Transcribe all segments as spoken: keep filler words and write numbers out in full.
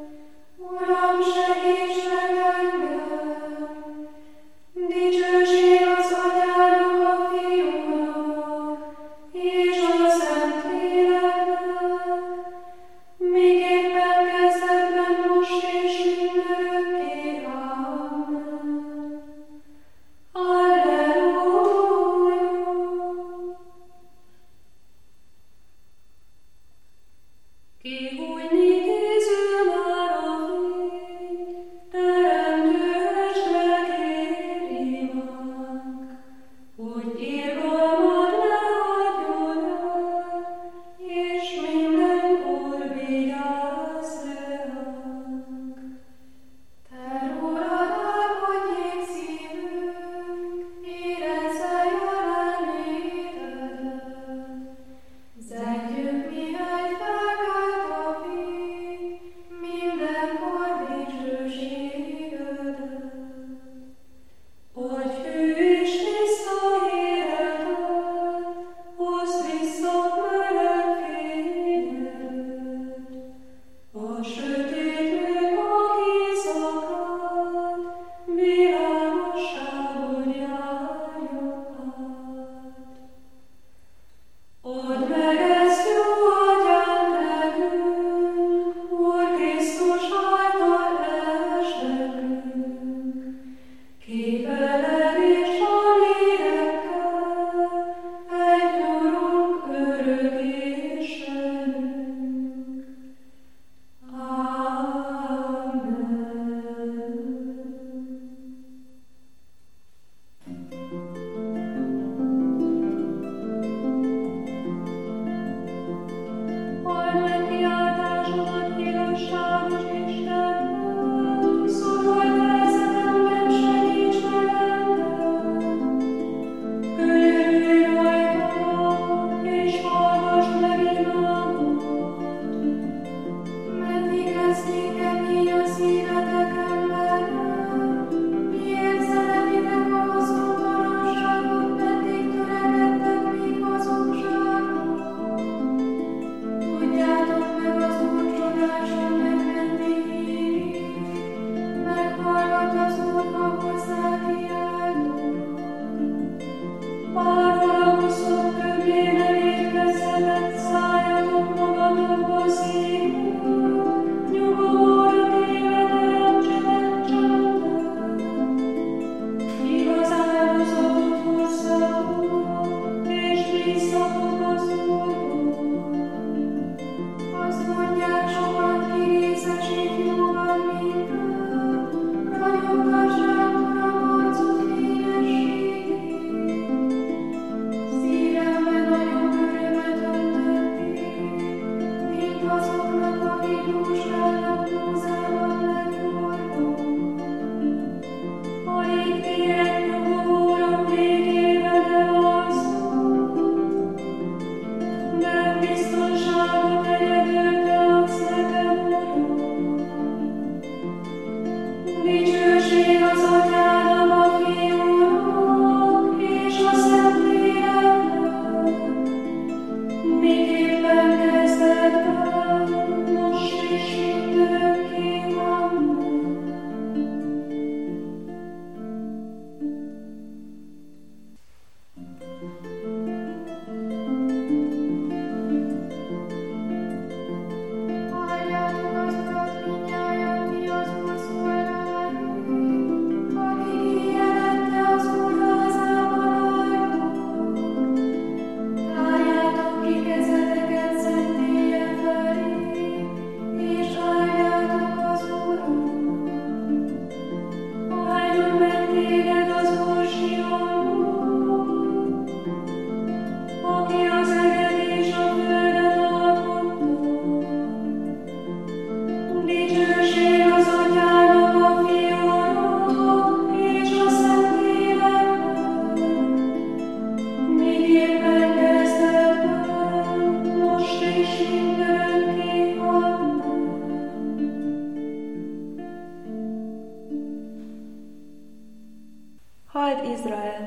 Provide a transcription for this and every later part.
Halld Izrael!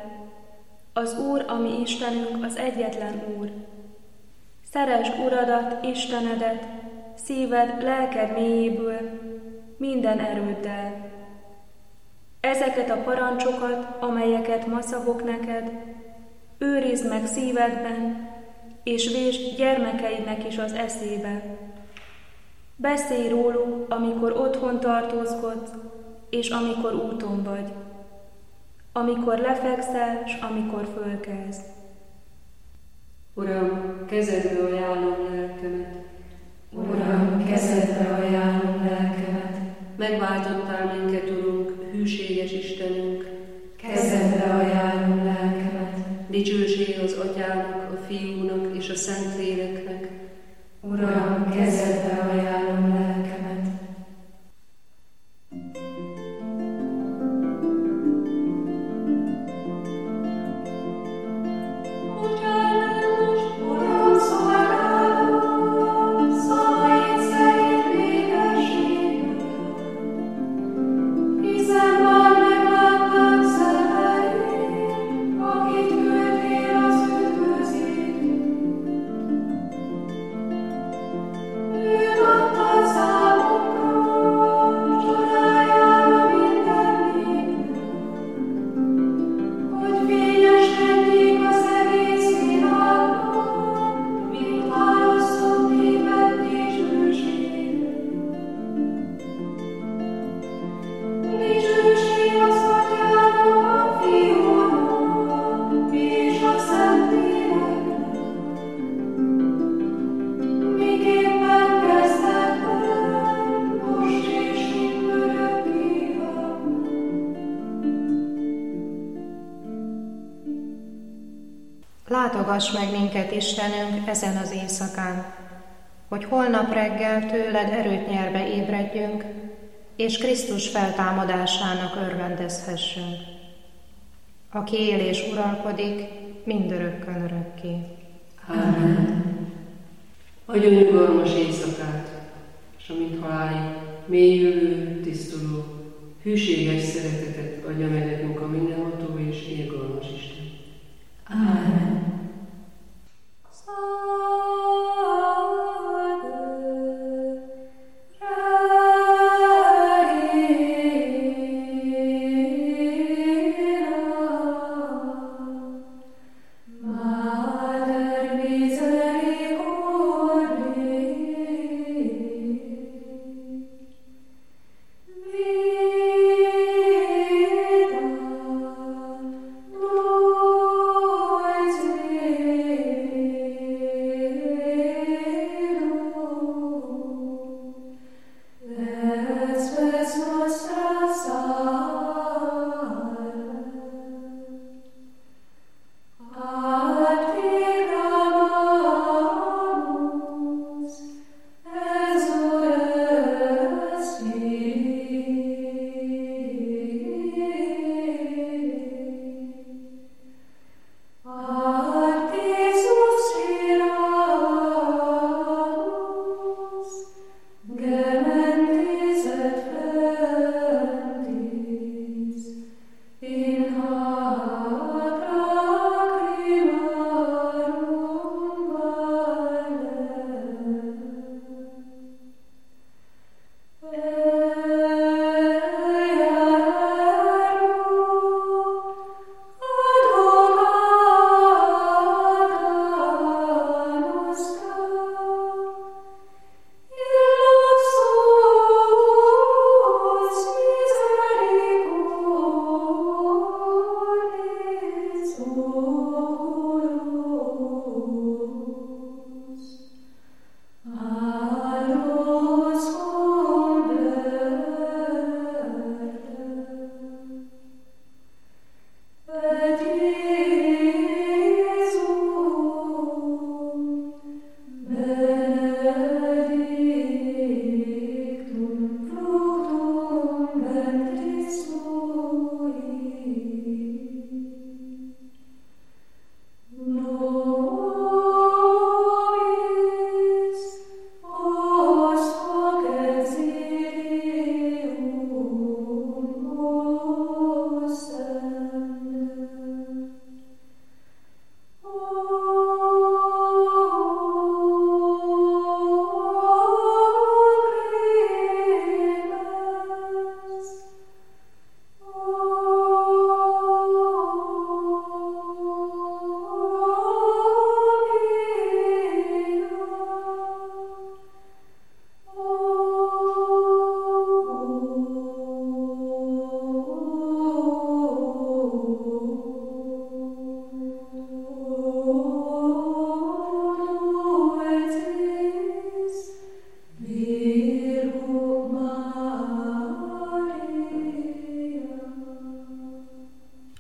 Az Úr, a mi Istenünk, az egyetlen Úr. Szeresd Uradat, Istenedet, szíved, lelked mélyéből, minden erőddel. Ezeket a parancsokat, amelyeket ma szabok neked, őrizd meg szívedben, és vésd gyermekeidnek is az eszébe. Beszélj róluk, amikor otthon tartózkodsz, és amikor úton vagy, amikor lefekszel, s amikor fölkelsz. Uram, kezedbe ajánlom lelkemet. Uram, kezedbe ajánlom lelkemet. Megváltottál minket, Urunk, hűséges Istenünk. Kezedbe ajánlom lelkemet. Dicsőség az Atyának, a Fiúnak és a Szentléleknek. Uram, kezedbe ajánlom lelkemet. Látogass meg minket, Istenünk, ezen az éjszakán, hogy holnap reggel tőled erőt nyerve ébredjünk, és Krisztus feltámadásának örvendezhessünk, aki él és uralkodik mindörökkön örökké. Amen. Adjon nyugalmas éjszakát, és amint halálig mélyülő, tisztuló, hűséges szeretetet adja meg nekünk a mindenható és irgalmas Isten. Amen. Lord,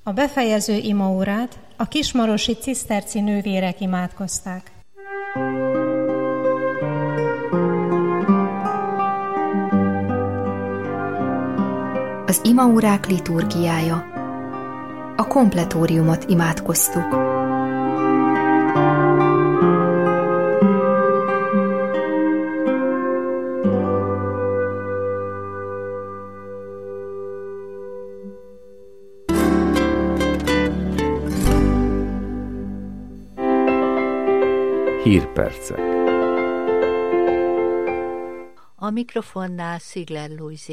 A befejező imaórát a kismarosi ciszterci nővérek imádkozták. Az imaórák liturgiája. A kompletóriumot imádkoztuk. Hírpercek. A mikrofonnál Szigler Lujzi.